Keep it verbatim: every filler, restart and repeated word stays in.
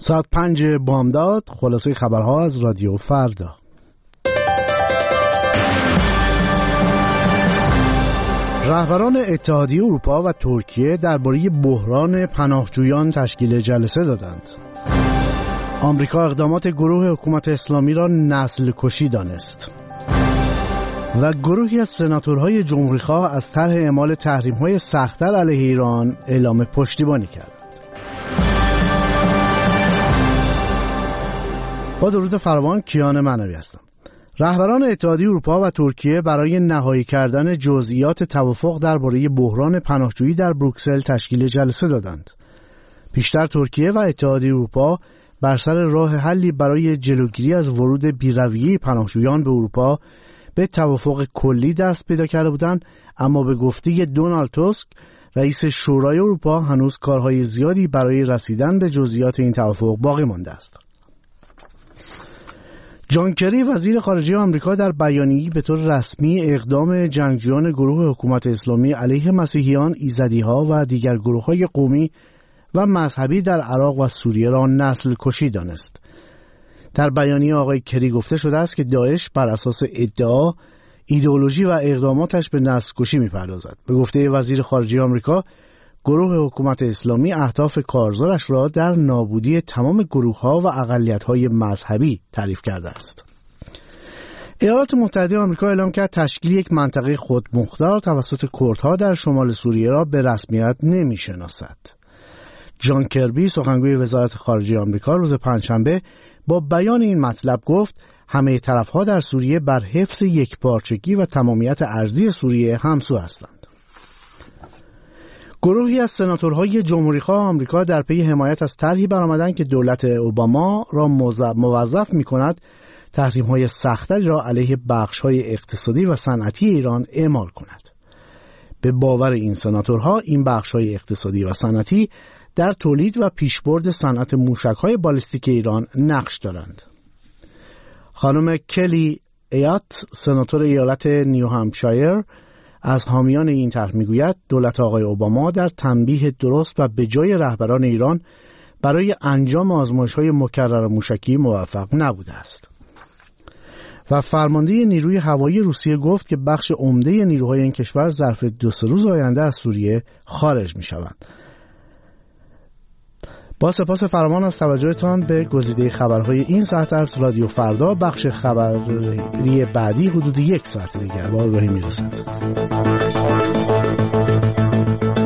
ساعت پنج بامداد، خلاصه خبرها از رادیو فردا. رهبران اتحادیه اروپا و ترکیه درباره بحران پناهجویان تشکیل جلسه دادند. آمریکا اقدامات گروه حکومت اسلامی را نسل کشی دانست و گروهی از سناتورهای جمهوریخواه از طرح اعمال تحریم‌های سخت‌تر علیه ایران اعلام پشتیبانی کردند. با درود فراوان، کیان معنوی هستم. رهبران اتحادیه اروپا و ترکیه برای نهایی کردن جزئیات توافق درباره بحران پناهجویی در بروکسل تشکیل جلسه دادند. پیشتر ترکیه و اتحادیه اروپا بر سر راه حلی برای جلوگیری از ورود بی‌رویه پناهجویان به اروپا به توافق کلی دست پیدا کرده بودند، اما به گفته دونالد توسک رئیس شورای اروپا هنوز کارهای زیادی برای رسیدن به جزئیات این توافق باقی مانده است. جان کری وزیر خارجه آمریکا در بیانیه‌ای به طور رسمی اقدام جنگجویان گروه حکومت اسلامی علیه مسیحیان، ایزدی‌ها و دیگر گروه‌های قومی و مذهبی در عراق و سوریه را نسل کشی دانست. در بیانیه آقای کری گفته شده است که داعش بر اساس ادعا، ایدئولوژی و اقداماتش به نسل کشی می‌پردازد. به گفته وزیر خارجه آمریکا، گروه حکومت اسلامی اهداف کارزارش را در نابودی تمام گروه‌ها و اقلیت‌های مذهبی تعریف کرده است. ایالات متحده آمریکا اعلام کرد تشکیل یک منطقه خودمختار توسط کردها در شمال سوریه را به رسمیت نمی‌شناسد. جان کربی سخنگوی وزارت خارجه آمریکا روز پنجشنبه با بیان این مطلب گفت همه طرف‌ها در سوریه بر حفظ یکپارچگی و تمامیت ارضی سوریه همسو هستند. گروهی از سناتورهای جمهوریخواه آمریکا در پی حمایت از طرحی برآمدند که دولت اوباما را موظف می‌کند تحریم‌های سخت‌تری را علیه بخش‌های اقتصادی و صنعتی ایران اعمال کند. به باور این سناتورها این بخش‌های اقتصادی و صنعتی در تولید و پیشبرد صنعت موشک‌های بالستیک ایران نقش دارند. خانم کلی ایات، سناتور ایالت نیو همپشایر، از حامیان این طرح میگوید دولت آقای اوباما در تنبیه درست و به جای رهبران ایران برای انجام آزمایش‌های مکرر موشکی موفق نبوده است. و فرمانده نیروی هوایی روسیه گفت که بخش عمده نیروهای این کشور ظرف دو سه روز آینده از سوریه خارج می‌شوند. با سپاس فراوان از توجهتان به گزیده خبرهای این ساعت از رادیو فردا. بخش خبری بعدی حدود یک ساعت دیگر با آگاهی میرسد.